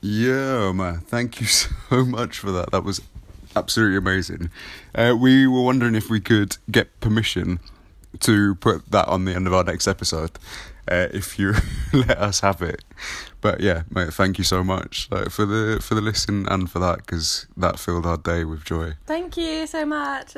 Yeah, man. Thank you so much for that. That was absolutely amazing. We were wondering if we could get permission to put that on the end of our next episode, if you let us have it. But yeah, mate, thank you so much for the listen and for that, because that filled our day with joy. Thank you so much.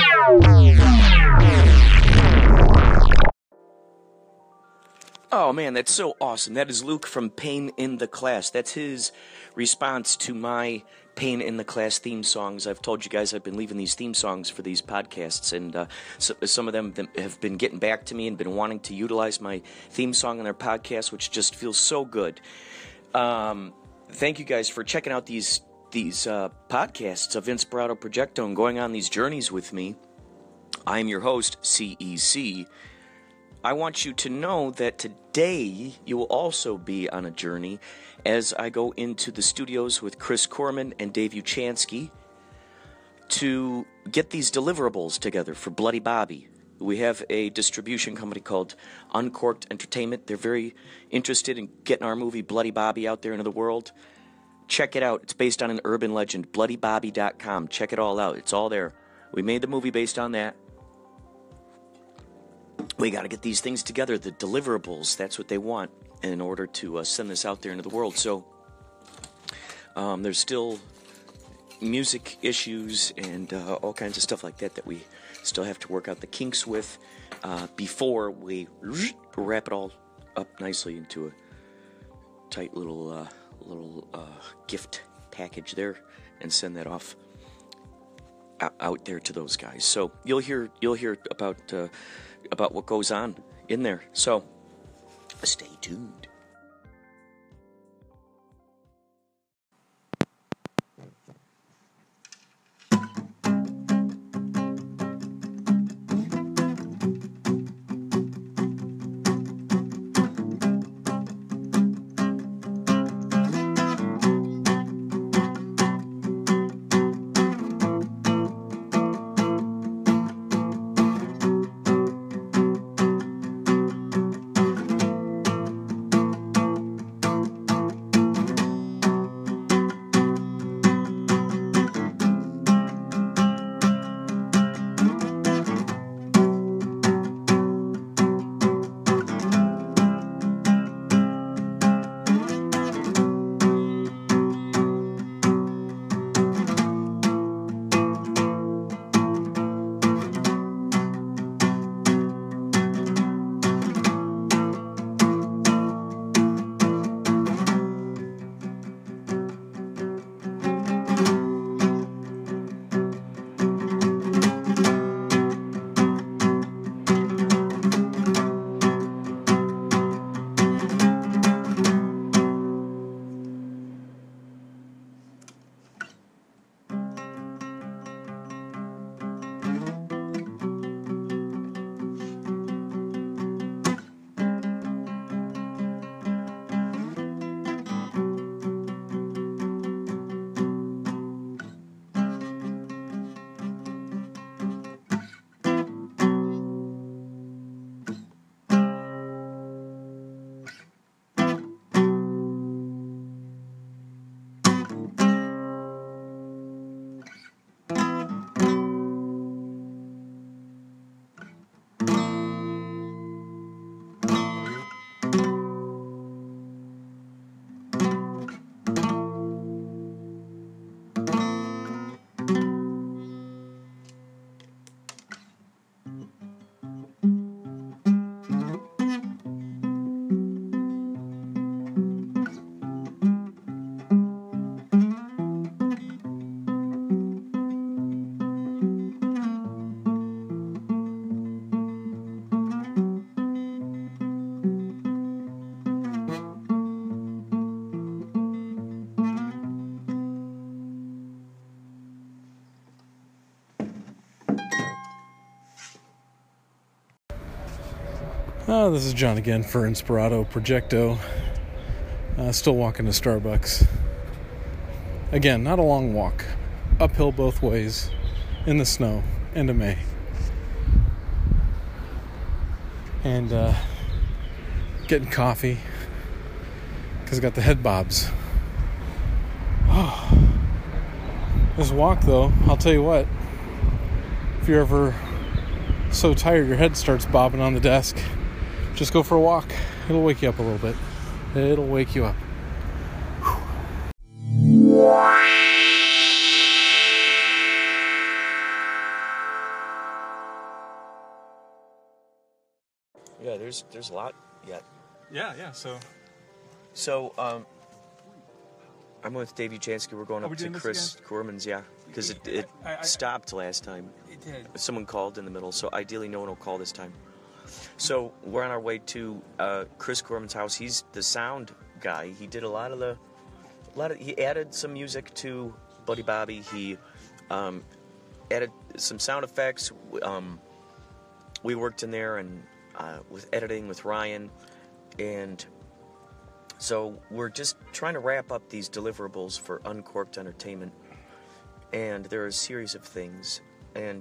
Oh man, that's so awesome. That is Luke from Pain in the Class. That's his response to my Pain in the Class theme songs. I've told you guys I've been leaving these theme songs for these podcasts, and some of them have been getting back to me and been wanting to utilize my theme song on their podcast, which just feels so good. Thank you guys for checking out these podcasts of Inspirato Projecto and going on these journeys with me. I am your host, CEC. I want you to know that today you will also be on a journey as I go into the studios with Chris Corman and Dave Uchansky to get these deliverables together for Bloody Bobby. We have a distribution company called Uncorked Entertainment. They're very interested in getting our movie Bloody Bobby out there into the world. Check it out. It's based on an urban legend, bloodybobby.com. Check it all out. It's all there. We made the movie based on that. We got to get these things together, the deliverables. That's what they want in order to send this out there into the world. So there's still music issues and all kinds of stuff like that we still have to work out the kinks with before we wrap it all up nicely into a tight little gift package there and send that off out there to those guys. So you'll hear about what goes on in there. So stay tuned. This is John again for Inspirato Projecto. Still walking to Starbucks. Again, not a long walk. Uphill both ways. In the snow. End of May. And getting coffee. Because I got the head bobs. This walk, though, I'll tell you what. If you're ever so tired your head starts bobbing on the desk, just go for a walk. It'll wake you up a little bit. It'll wake you up. Yeah, there's a lot yet. Yeah, so... So, I'm with Dave Uchansky. We're going up to Chris Corman's, yeah. Because it stopped last time. It did. Someone called in the middle, so ideally no one will call this time. So, we're on our way to Chris Corman's house. He's the sound guy. He did he added some music to Buddy Bobby. He added some sound effects. We worked in there and with editing with Ryan, and so we're just trying to wrap up these deliverables for Uncorked Entertainment, and there are a series of things. And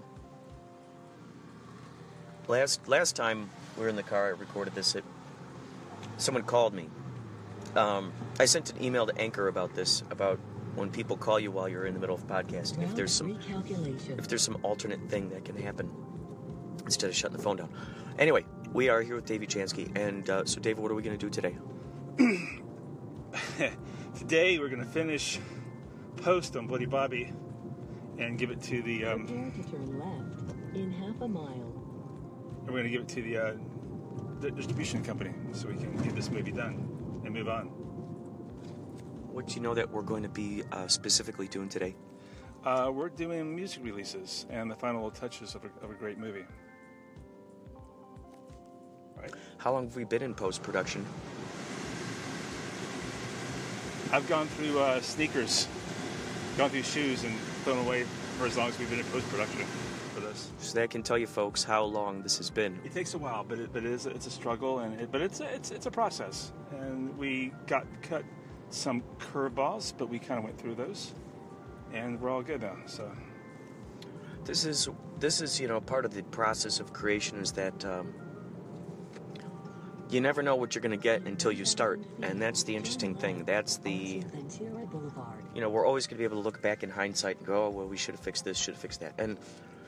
last time we were in the car, I recorded this. Someone called me. I sent an email to Anchor about this, about when people call you while you're in the middle of podcasting. If there's some alternate thing that can happen instead of shutting the phone down. Anyway, we are here with Dave Uchansky, and so Dave, what are we going to do today? Today we're going to finish post on Bloody Bobby and give it to the Prepare to turn left in half a mile. we're going to give it to the distribution company so we can get this movie done and move on. What do you know that we're going to be specifically doing today? We're doing music releases and the final touches of a great movie. Right. How long have we been in post-production? I've gone through sneakers, gone through shoes, and thrown away for as long as we've been in post-production for this. So that can tell you folks how long this has been. It takes a while, but it's a struggle, but it's a process. And we got cut some curveballs, but we kind of went through those, and we're all good now. So This is part of the process of creation is that you never know what you're going to get until you start, and that's the interesting thing. That's the, we're always going to be able to look back in hindsight and go, oh, well, we should have fixed this, should have fixed that. And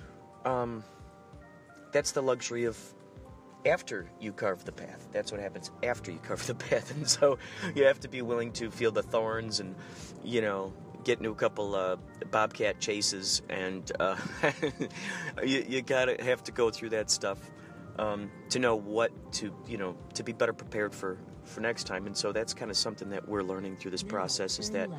that's the luxury of after you carve the path. That's what happens after you carve the path. And so you have to be willing to feel the thorns and, get into a couple bobcat chases, and you gotta have to go through that stuff to know what to be better prepared for next time. And so that's kind of something that we're learning through this process, is that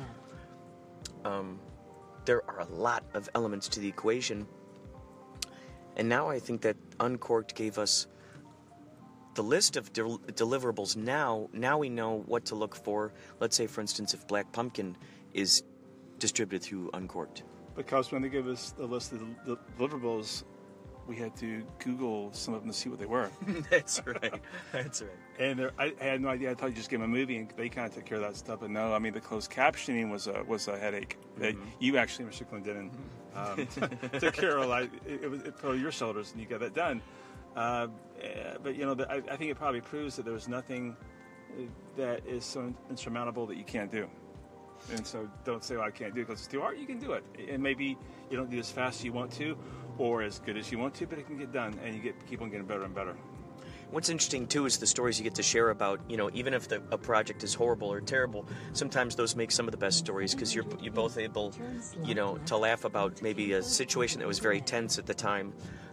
there are a lot of elements to the equation. And now I think that Uncorked gave us the list of deliverables. Now we know what to look for. Let's say, for instance, if Black Pumpkin is distributed through Uncorked. because when they gave us the list of the deliverables, we had to Google some of them to see what they were. That's right. That's right. And I had no idea. I thought you just gave them a movie and they kind of took care of that stuff. But no, I mean, the closed captioning was a headache that you actually, Mr. Clendenin, took care of. It put on your shoulders and you got that done. But, I think it probably proves that there was nothing that is so insurmountable that you can't do. And so don't say, I can't do it because it's too hard. You can do it. And maybe you don't do as fast as you want to or as good as you want to, but it can get done, and you keep on getting better and better. What's interesting, too, is the stories you get to share about, even if a project is horrible or terrible, sometimes those make some of the best stories because you're both able, to laugh about maybe a situation that was very tense at the time,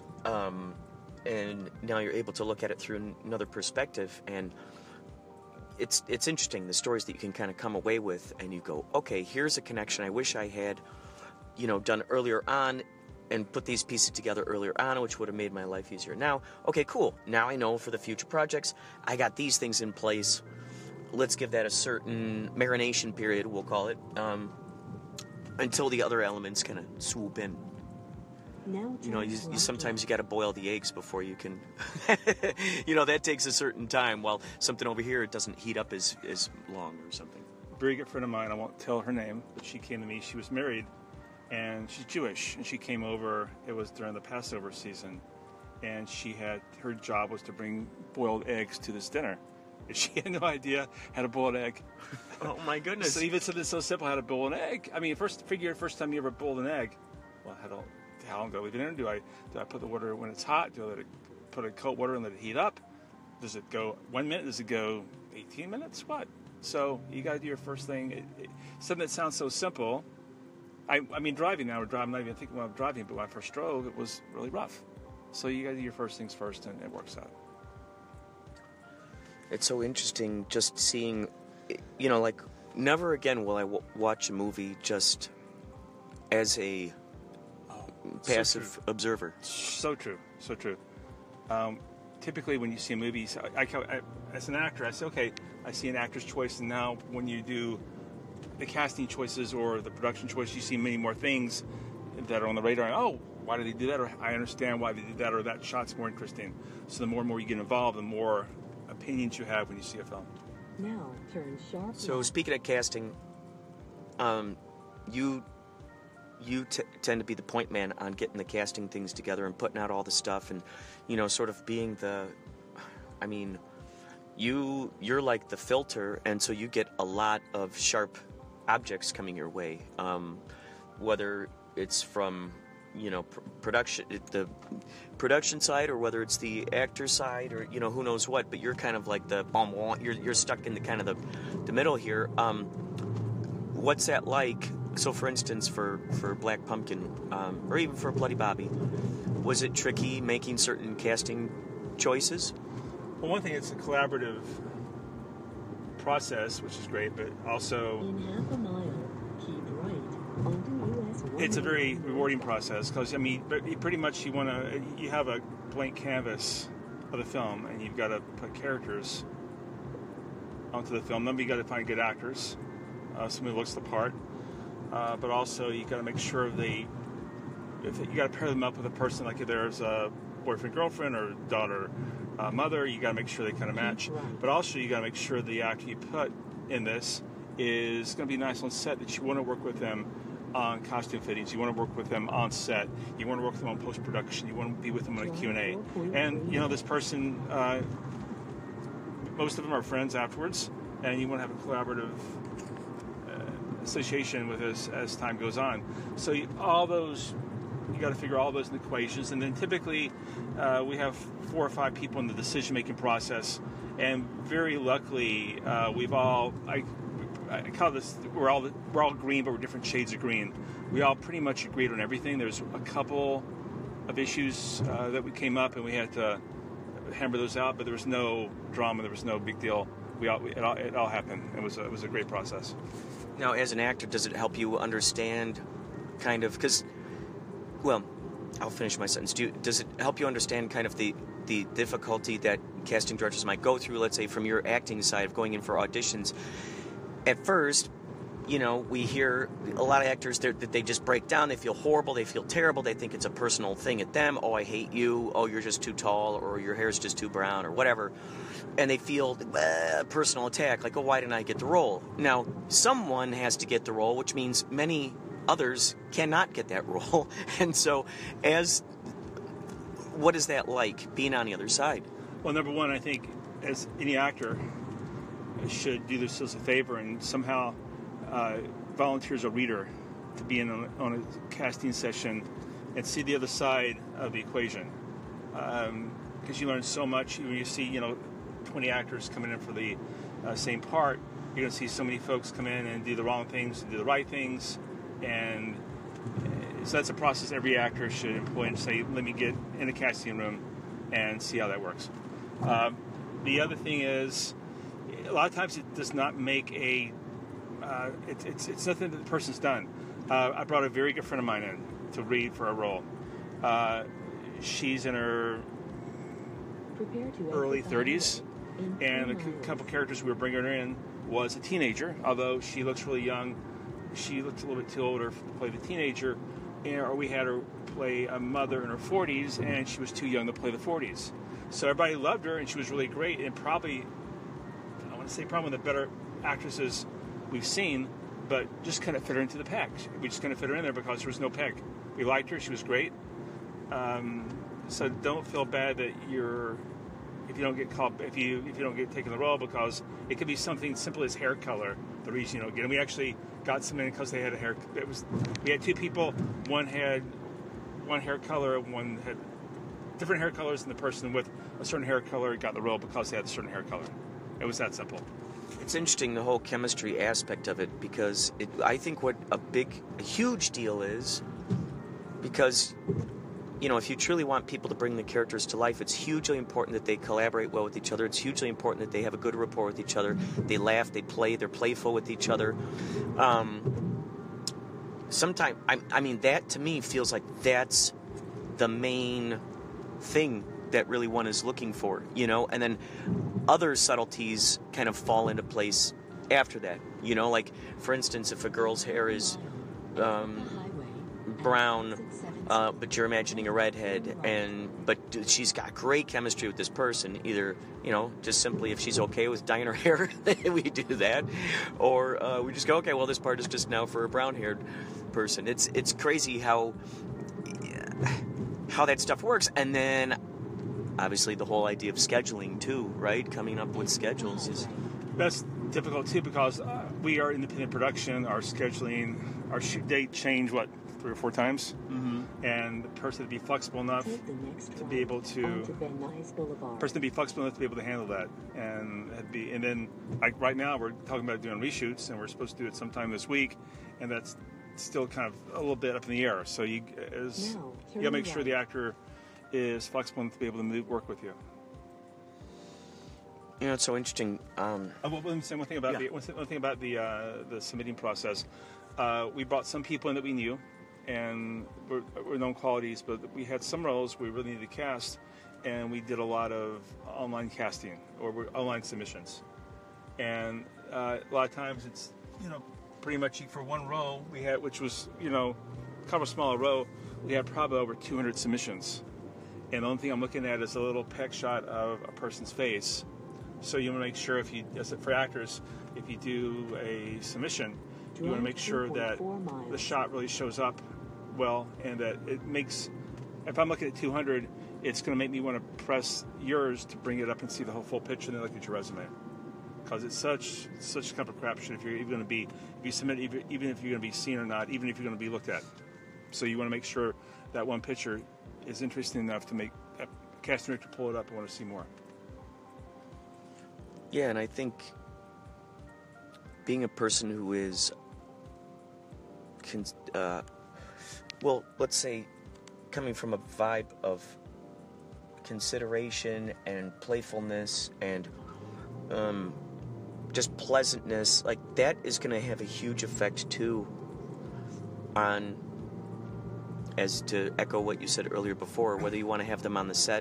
and now you're able to look at it through another perspective, and it's interesting, the stories that you can kind of come away with, and you go, okay, here's a connection I wish I had, done earlier on, and put these pieces together earlier on, which would have made my life easier. Now, okay, cool. Now I know for the future projects, I got these things in place. Let's give that a certain marination period, we'll call it, until the other elements kind of swoop in. Sometimes you got to boil the eggs before you can, that takes a certain time, while something over here, it doesn't heat up as long or something. A very good friend of mine, I won't tell her name, but she came to me. She was married, and she's Jewish, and she came over. It was during the Passover season, and her job was to bring boiled eggs to this dinner. And she had no idea how to boil an egg. Oh my goodness. So even something so simple, how to boil an egg. I mean, first time you ever boiled an egg, well, how long do I leave it in? Do I put the water when it's hot? Do I let it put it cold water and let it heat up? Does it go 1 minute? Does it go 18 minutes? What? So you got to do your first thing. Something that sounds so simple. I mean, driving now, I'm not even thinking when I'm driving, but when I first drove, it was really rough. So you got to do your first things first, and it works out. It's so interesting just seeing, you know, like, never again will I watch a movie just as a passive observer. So true. Typically, when you see movies, I, as an actor, I say, okay, I see an actor's choice, and now when you do the casting choices or the production choice, you see many more things that are on the radar. Oh, why did they do that? Or I understand why they did that, or that shot's more interesting. So the more and more you get involved, the more opinions you have when you see a film. Now turn sharp So left. speaking of casting, you tend to be the point man on getting the casting things together and putting out all the stuff, and, you know, sort of being the, I mean, you're like the filter, and so you get a lot of sharp objects coming your way, whether it's from, you know, the production side, or whether it's the actor side, or, you know, who knows what, but you're kind of like the you're stuck in the kind of the middle here. What's that like? So, for instance, for Black Pumpkin, or even for Bloody Bobby, was it tricky making certain casting choices? Well, one thing, it's a collaborative process, which is great, but also In half a mile, keep right onto US 1. it's a very rewarding process, because, I mean, pretty much you have a blank canvas of the film, and you've got to put characters onto the film. Then you got to find good actors, somebody who looks the part, but also you got to make sure you got to pair them up with a person, like if there's a boyfriend, girlfriend, or daughter, mother, you got to make sure they kind of match. But also you got to make sure the actor you put in this is going to be nice on set, that you want to work with them on costume fittings, you want to work with them on set, you want to work with them on post-production, you want to be with them on a Q&A. And, you know, this person, most of them are friends afterwards, and you want to have a collaborative association with us as time goes on. So you got to figure all those in equations, and then typically we have 4 or 5 people in the decision-making process, and very luckily I call this, we're all green, but we're different shades of green. We all pretty much agreed on everything. There's a couple of issues that we came up, and we had to hammer those out, but there was no drama, there was no big deal. It all happened. It was a great process. Now, as an actor, does it help you understand kind of, because, well, I'll finish my sentence. Does it help you understand kind of the difficulty that casting directors might go through, let's say, from your acting side of going in for auditions? At first, you know, we hear a lot of actors that they just break down, they feel horrible, they feel terrible, they think it's a personal thing at them. Oh, I hate you. Oh, you're just too tall, or your hair's just too brown, or whatever. And they feel a personal attack, like, oh, why didn't I get the role? Now, someone has to get the role, which means many others cannot get that role. And so, what is that like, being on the other side? Well, number one, I think, as any actor should do themselves a favor and somehow volunteer as a reader to be on a casting session and see the other side of the equation, because you learn so much when you see 20 actors coming in for the same part. You're going to see so many folks come in and do the wrong things and do the right things, and so that's a process every actor should employ and say, let me get in the casting room and see how that works. The other thing is, a lot of times it does not make it's nothing that the person's done. I brought a very good friend of mine in to read for a role. She's in her early 30s, and the couple characters we were bringing her in was a teenager, although she looks really young. She looked a little bit too older to play the teenager, or we had her play a mother in her 40s, and she was too young to play the 40s. So everybody loved her, and she was really great, and probably one of the better actresses we've seen, but just kind of fit her into the pack. We just kind of fit her in there because there was no peg. We liked her. She was great. So don't feel bad that you're if you don't get called, if you don't get taken the role, because it could be something simple as hair color. The reason you don't get. And we actually got some in because they had a hair. We had two people. One had one hair color. One had different hair colors than the person with a certain hair color got the role because they had a certain hair color. It was that simple. It's interesting, the whole chemistry aspect of it, because I think what a huge deal is, because, you know, if you truly want people to bring the characters to life, it's hugely important that they collaborate well with each other. It's hugely important that they have a good rapport with each other. They laugh, they play, they're playful with each other. Sometimes, I mean, that to me feels like that's the main thing that really one is looking for, you know, and then other subtleties kind of fall into place after that, you know, like, for instance, if a girl's hair is brown, but you're imagining a redhead, but she's got great chemistry with this person, either, you know, just simply if she's okay with dyeing her hair, we do that, or we just go, okay, well, this part is just now for a brown-haired person. It's crazy how that stuff works. And then obviously the whole idea of scheduling too, right? Coming up with schedules is... That's difficult too, because we are independent production. Our scheduling, our shoot date change, 3 or 4 times? Mm-hmm. And the person to be flexible enough to be able to handle that. And then, like right now, we're talking about doing reshoots, and we're supposed to do it sometime this week, and that's still kind of a little bit up in the air. So you gotta make sure the actor is flexible enough to be able to work with you. You know, it's so interesting. One thing about the submitting process. We brought some people in that we knew, and were known qualities, but we had some roles we really needed to cast, and we did a lot of online casting or online submissions. And a lot of times it's, you know, pretty much for one role we had, which was, you know, kind of a smaller role, we had probably over 200 submissions. And the only thing I'm looking at is a little peck shot of a person's face. So you want to make sure, for actors, if you do a submission, you want to make sure that the shot really shows up well, and that it makes, if I'm looking at 200, it's going to make me want to press yours to bring it up and see the whole full picture and then look at your resume. Because it's such kind of a crapshoot if you're even going to be, if you submit, even if you're going to be seen or not, even if you're going to be looked at. So you want to make sure that one picture is interesting enough to make a casting director pull it up and want to see more. Yeah, and I think being a person who is, let's say, coming from a vibe of consideration and playfulness and just pleasantness, like, that is going to have a huge effect too on, as to echo what you said earlier before, whether you want to have them on the set.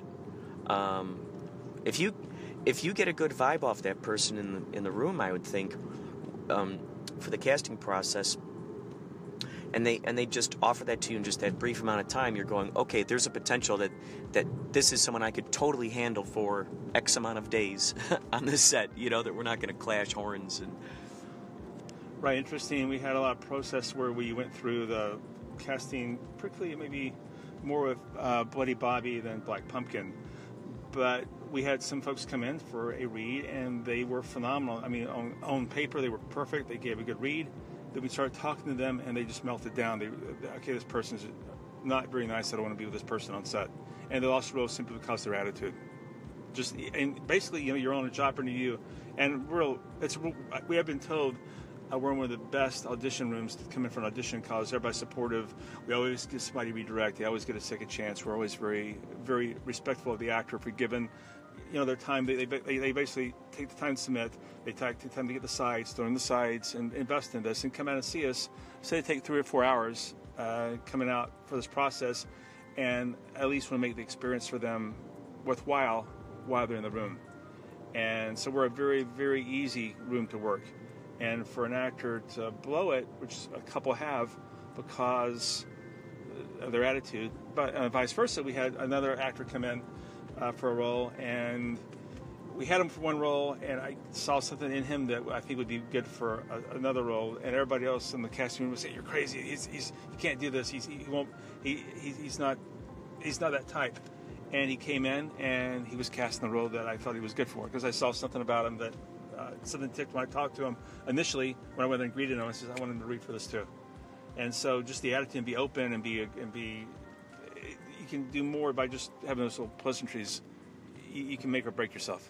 If you get a good vibe off that person in the room, I would think, for the casting process, and they just offer that to you in just that brief amount of time, you're going, okay, there's a potential that this is someone I could totally handle for X amount of days on this set, you know, that we're not going to clash horns. And right, interesting. We had a lot of process where we went through the casting, particularly maybe more with Bloody Bobby than Black Pumpkin, but we had some folks come in for a read, and they were phenomenal. I mean, on paper, they were perfect. They gave a good read. Then we started talking to them, and they just melted down. Okay, this person's not very nice. I don't want to be with this person on set. And they lost the role simply because of their attitude. And basically, you know, you're on a job to you. And we have been told we're in one of the best audition rooms to come in for an audition because everybody's supportive. We always get somebody to redirect. They always get a second chance. We're always very, very respectful of the actor if we're given, you know, their time. They basically take the time to submit. They take the time to get the sides, throw in the sides, and invest in this, and come out and see us. Say they take 3 or 4 hours coming out for this process, and at least want to make the experience for them worthwhile while they're in the room. And so we're a very, very easy room to work. And for an actor to blow it, which a couple have because of their attitude, but vice versa, we had another actor come in for a role, and we had him for one role, and I saw something in him that I think would be good for another role, and everybody else in the casting room was saying, "You're crazy. He can't do this. He's not that type." And he came in, and he was casting the role that I thought he was good for, because I saw something about him that something ticked when I talked to him initially. When I went there and greeted him, I said, I want him to read for this too. And so just the attitude, and be open, and be you can do more by just having those little pleasantries. You can make or break yourself.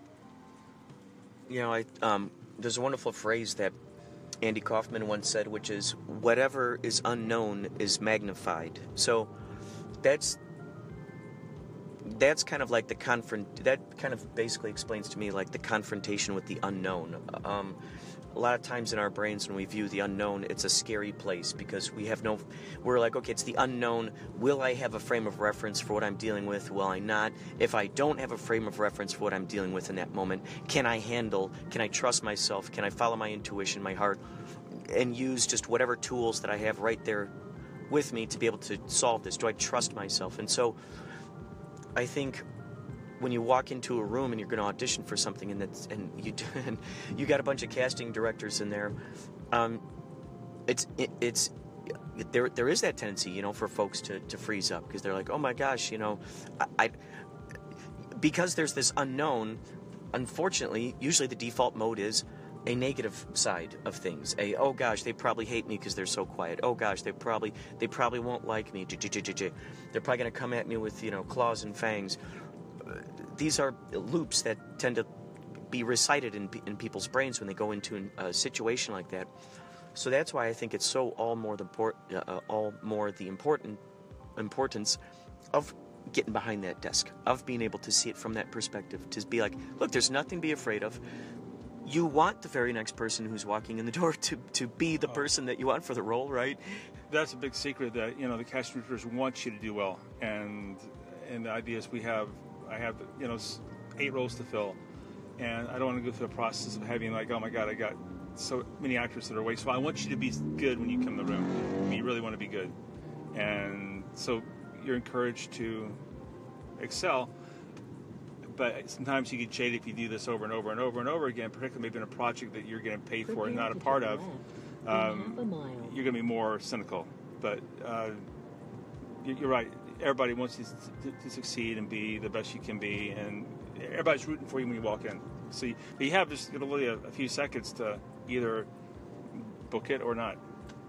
You know, there's a wonderful phrase that Andy Kaufman once said, which is, whatever is unknown is magnified. So that's kind of like that kind of basically explains to me like the confrontation with the unknown. A lot of times in our brains when we view the unknown, it's a scary place because we're like, okay, it's the unknown. Will I have a frame of reference for what I'm dealing with? Will I not? If I don't have a frame of reference for what I'm dealing with in that moment, can I trust myself? Can I follow my intuition, my heart, and use just whatever tools that I have right there with me to be able to solve this? Do I trust myself? And so I think when you walk into a room and you're going to audition for something, and you got a bunch of casting directors in there, there is that tendency, you know, for folks to freeze up because they're like, oh my gosh, you know, because there's this unknown. Unfortunately, usually the default mode is a negative side of things. Oh gosh, they probably hate me because they're so quiet. Oh gosh, they probably won't like me. They're probably going to come at me with, you know, claws and fangs. These are loops that tend to be recited in people's brains when they go into a situation like that. So that's why I think it's so all more the importance of getting behind that desk, of being able to see it from that perspective, to be like, look, there's nothing to be afraid of. You want the very next person who's walking in the door to be the person that you want for the role, right? That's a big secret that, you know, the casting directors want you to do well, and the idea is I have, you know, 8 roles to fill, and I don't want to go through the process of having like, oh my God, I got so many actors that are away. So I want you to be good when you come in the room. I mean, you really want to be good, and so you're encouraged to excel. But sometimes you get jaded if you do this over and over and over and over again, particularly maybe in a project that you're getting paid for and not a part of. You're going to be more cynical. But you're right. Everybody wants you to succeed and be the best you can be, and everybody's rooting for you when you walk in. So you have just literally a few seconds to either book it or not.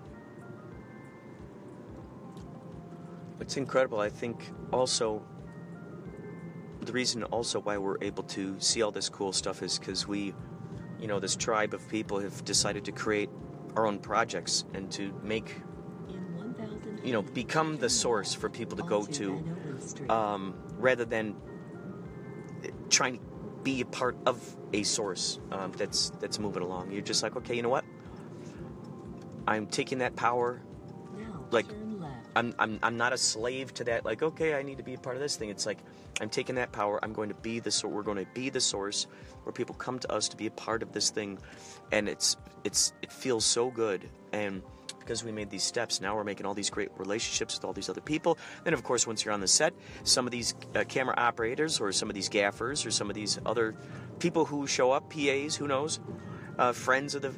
It's incredible. I think also the reason also why we're able to see all this cool stuff is because we, you know, this tribe of people have decided to create our own projects and to make, you know, become the source for people to go to, rather than trying to be a part of a source that's moving along. You're just like, okay, you know what? I'm taking that power, like, I'm not a slave to that. Like, okay, I need to be a part of this thing. It's like I'm taking that power. I'm going to be the source. We're going to be the source where people come to us to be a part of this thing, and it feels so good. And because we made these steps, now we're making all these great relationships with all these other people. Then, of course, once you're on the set, some of these camera operators, or some of these gaffers, or some of these other people who show up, PAs, who knows, friends of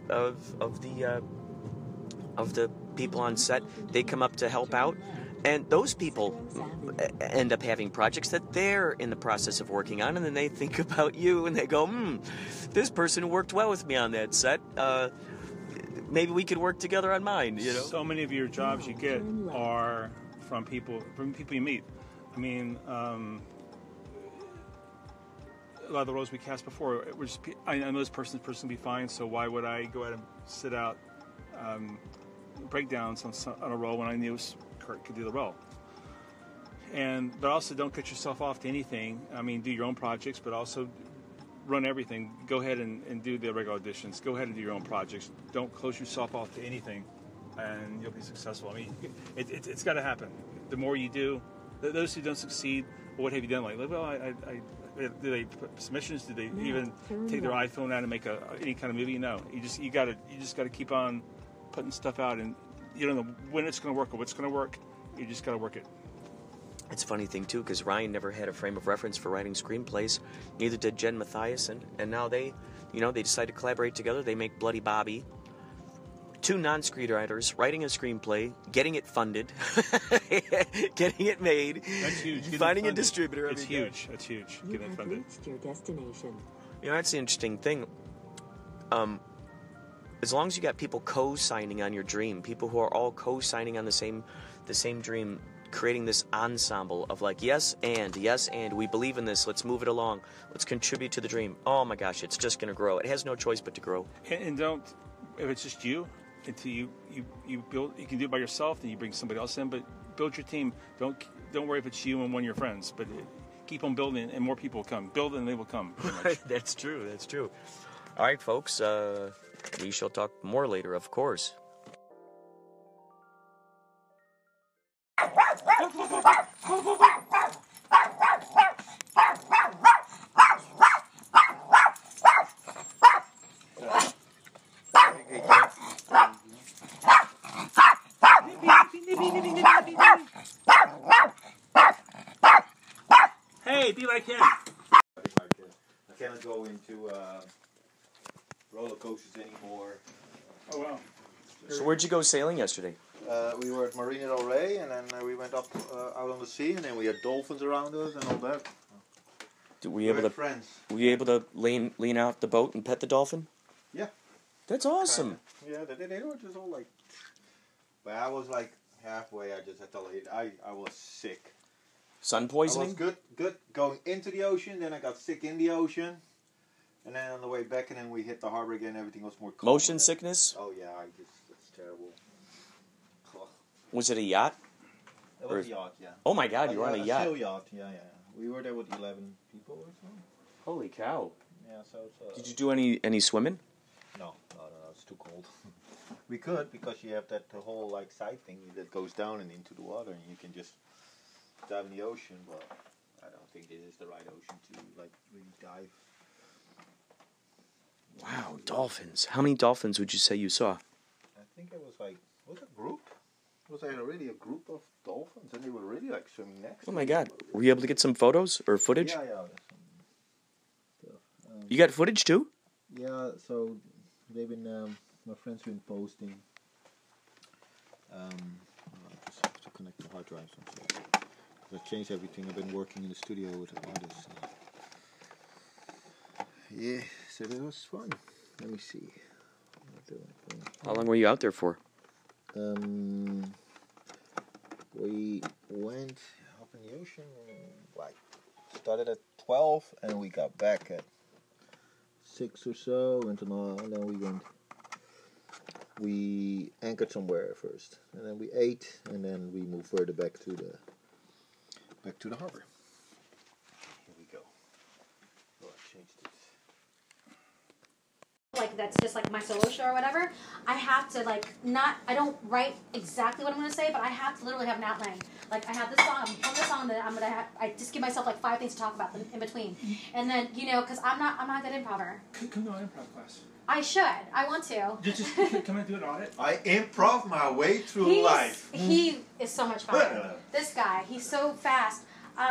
the people on set, they come up to help out, and those people end up having projects that they're in the process of working on, and then they think about you and they go, this person worked well with me on that set, maybe we could work together on mine, you know. So many of your jobs you get are from people you meet. I mean, a lot of the roles we cast before, I know this person will be fine, so why would I go ahead and sit out breakdowns on a role when I knew Kurt could do the role? But also don't cut yourself off to anything. I mean, do your own projects, but also run everything. Go ahead and do the regular auditions. Go ahead and do your own projects. Don't close yourself off to anything, and you'll be successful. I mean, it's got to happen. The more you do, those who don't succeed, well, what have you done? Like, well, do they put submissions? Do they even take their iPhone out and make any kind of movie? No. You just got to keep on putting stuff out, and you don't know when it's going to work or what's going to work. You just got to work it. It's a funny thing, too, because Ryan never had a frame of reference for writing screenplays. Neither did Jen Mathiasen. And now they decide to collaborate together. They make Bloody Bobby. 2 non-screenwriters writing a screenplay, getting it funded, getting it made, That's huge. Getting finding a funded. distributor. It's huge. That's huge. You Getting it have funded. reached your destination. You know, that's the interesting thing. As long as you got people co-signing on your dream, people who are all co-signing on the same dream, creating this ensemble of like, yes, and we believe in this. Let's move it along. Let's contribute to the dream. Oh my gosh, it's just going to grow. It has no choice but to grow. And don't, if it's just you, until you build, you can do it by yourself, then you bring somebody else in, but build your team. Don't worry if it's you and one of your friends, but keep on building and more people will come. Build and they will come. pretty much. That's true. That's true. All right, folks. We shall talk more later, of course. Hey, be like him. I cannot go into roller coasters anymore. Oh, wow. So where'd you go sailing yesterday? We were at Marina del Rey, and then we went up out on the sea, and then we had dolphins around us and all that. Were you able to friends? Were you able to lean out the boat and pet the dolphin? Yeah. That's awesome. Yeah, they were just all like. But I was like halfway. I just had to lay. I was sick. Sun I poisoning? was good going into the ocean. Then I got sick in the ocean, and then on the way back, and then we hit the harbor again. Everything was more calm. Motion sickness? Oh yeah, it's terrible. Was it a yacht? It was a yacht, yeah. Oh my God, you were on a yacht. sail yacht, yeah. We were there with 11 people or so. Holy cow. Yeah, so Did you do any swimming? No, it's too cold. We could, because you have the whole like side thing that goes down and into the water, and you can just dive in the ocean, but I don't think it is the right ocean to like really dive. Wow, dolphins. How many dolphins would you say you saw? I think it was like, was it a group? It was like really a group of dolphins, and they were really like swimming next Oh to my each God. other. Were you able to get some photos or footage? Yeah, there's some stuff. You got footage too? Yeah, so they've been, my friends have been posting. I just have to connect the hard drive. I changed everything. I've been working in the studio with artists. Yeah, so that was fun. Let me see. How long were you out there for? We went up in the ocean, like, started at 12, and we got back at 6 or so, and then we anchored somewhere first, and then we ate, and then we moved further back to the harbor. Here we go. Oh, I changed it. Like that's just like my solo show or whatever, I have to I don't write exactly what I'm going to say, but I have to literally have an outline. Like I have this song, I'm from this song that I'm going to have, I just give myself like 5 things to talk about in between. And then, because I'm not a good improver. Come to an improv class. I should. I want to. Just come and do an audit. I improv my way through life. He is so much fun. This guy, he's so fast.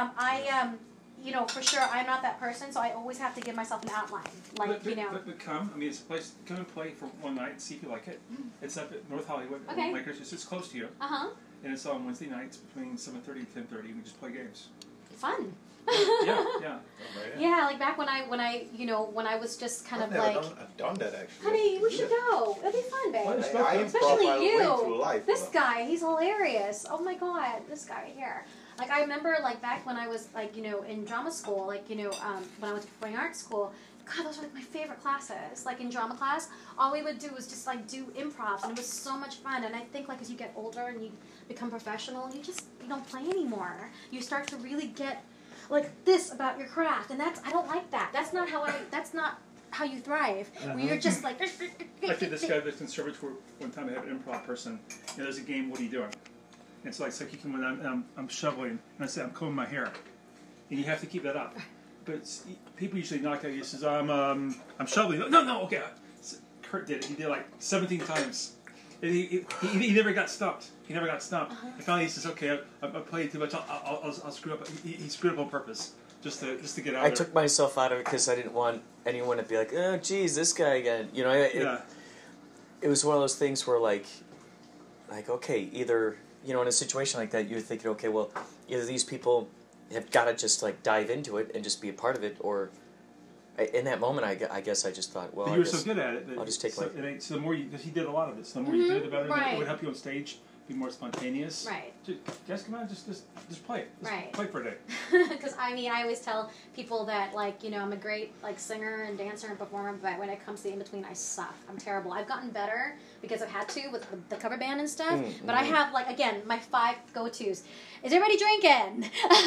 For sure, I'm not that person, so I always have to give myself an outline. But come. I mean, it's a place. Come and play for one night. See if you like it. It's up at North Hollywood. Okay. It's close to you. And it's on Wednesday nights between 7:30 and 10:30. We just play games. Fun. Yeah. Yeah, like back when I was just kind of like. I've done that actually. Honey, we should go. It'll be fun, babe. I improv Especially my way through you. life. This guy, he's hilarious. Oh my God, this guy right here. Like I remember, like back when I was in drama school, when I went to performing arts school. God, those were like my favorite classes. Like in drama class, all we would do was just like do improv, and it was so much fun. And I think like as you get older and you become professional, you don't play anymore. You start to really get like this about your craft, and I don't like that. That's not how you thrive. Where you're just like. I did this guy at the conservatory one time. I had an improv person. There's a game. What are you doing? And it's like you come in. I'm shoveling, and I say I'm combing my hair, and you have to keep that up. But people usually knock out. He says I'm shoveling. No, okay. So Kurt did it. He did it like 17 times. He never got stumped. And finally he says, "Okay, I played too much. I'll screw up." He screwed up on purpose, just to get out. I took myself out of it because I didn't want anyone to be like, "Oh, geez, this guy again." it was one of those things where like okay, either in a situation like that, you're thinking, okay, well, either these people have got to just like dive into it and just be a part of it, or in that moment, I guess I just thought, well, but you were so good at it that I'll just take so the more you, because he did a lot of it, so the more you did, the better. Right. It would help you on stage, be more spontaneous. Right. Just come on, just play it. Just play for a day. Because I mean, I always tell people that like I'm a great like singer and dancer and performer, but when it comes to the in between, I suck. I'm terrible. I've gotten better because I've had to with the cover band and stuff. But I have like again my 5 go-tos. Is everybody drinking?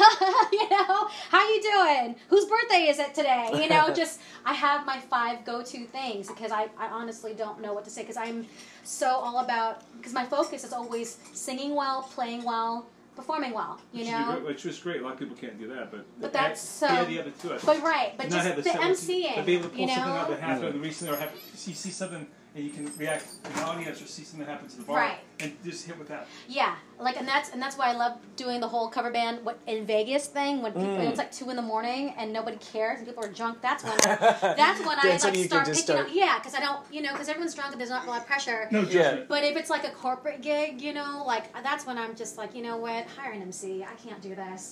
How you doing? Whose birthday is it today? Just I have my 5 go-to things because I honestly don't know what to say because I'm so all about because my focus is always singing well, playing well, performing well, which was great. A lot of people can't do that, but that's so. Yeah, the other two. But just the MCing, to be able to pull something out that happened recently, or you see something and you can react in the audience, or see something that happens to the bar, and just hit with that. Yeah, and that's why I love doing the whole cover band in Vegas thing when people it's like 2 a.m. and nobody cares and people are drunk. That's when I like start picking up. Yeah, because I don't because everyone's drunk and there's not a lot of pressure. No judgment. But if it's like a corporate gig, like that's when I'm just like, what, hire an MC. I can't do this.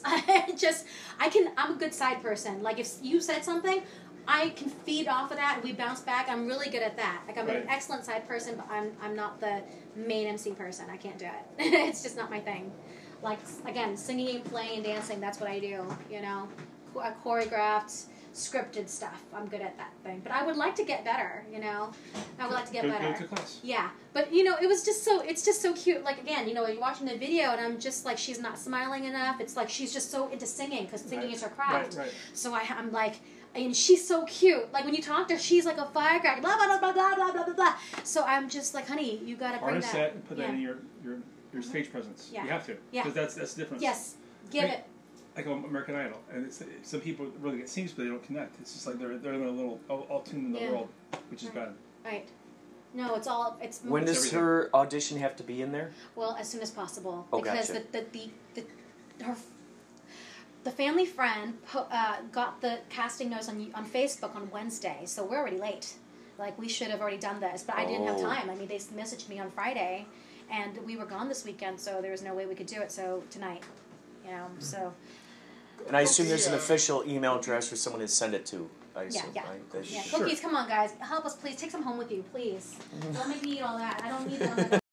I'm a good side person. Like if you said something, I can feed off of that and we bounce back. I'm really good at that. Like I'm an excellent side person, but I'm not the main MC person. I can't do it. It's just not my thing. Like again, singing and playing and dancing, that's what I do, choreographed, scripted stuff. I'm good at that thing. But I would like to get better, I would like to get better. Go to class. Yeah. But it's just so cute. Like again, you're watching the video and I'm just like she's not smiling enough. It's like she's just so into singing because singing is her craft. Right. So I'm like, and she's so cute. Like when you talk to her, she's like a firecracker. Blah blah blah blah blah blah blah blah. So I'm just like, honey, you gotta bring that. Harness that and put that in your stage presence. Yeah. You have to. Yeah. Because that's the difference. Yes. Give it. Like American Idol, and some people really get singers, but they don't connect. It's just like they're in a little all tuned in the world, which is bad. Right. No, it's. When does her audition have to be in there? Well, as soon as possible, Oh, because gotcha. the family friend got the casting notes on Facebook on Wednesday, so we're already late. Like we should have already done this, but I didn't have time. I mean, they messaged me on Friday, and we were gone this weekend, so there was no way we could do it. So tonight, so. And I assume there's an official email address for someone to send it to. I assume, right? Cookies, come on, guys. Help us, please. Take some home with you, please. Don't make me eat all that. I don't need them.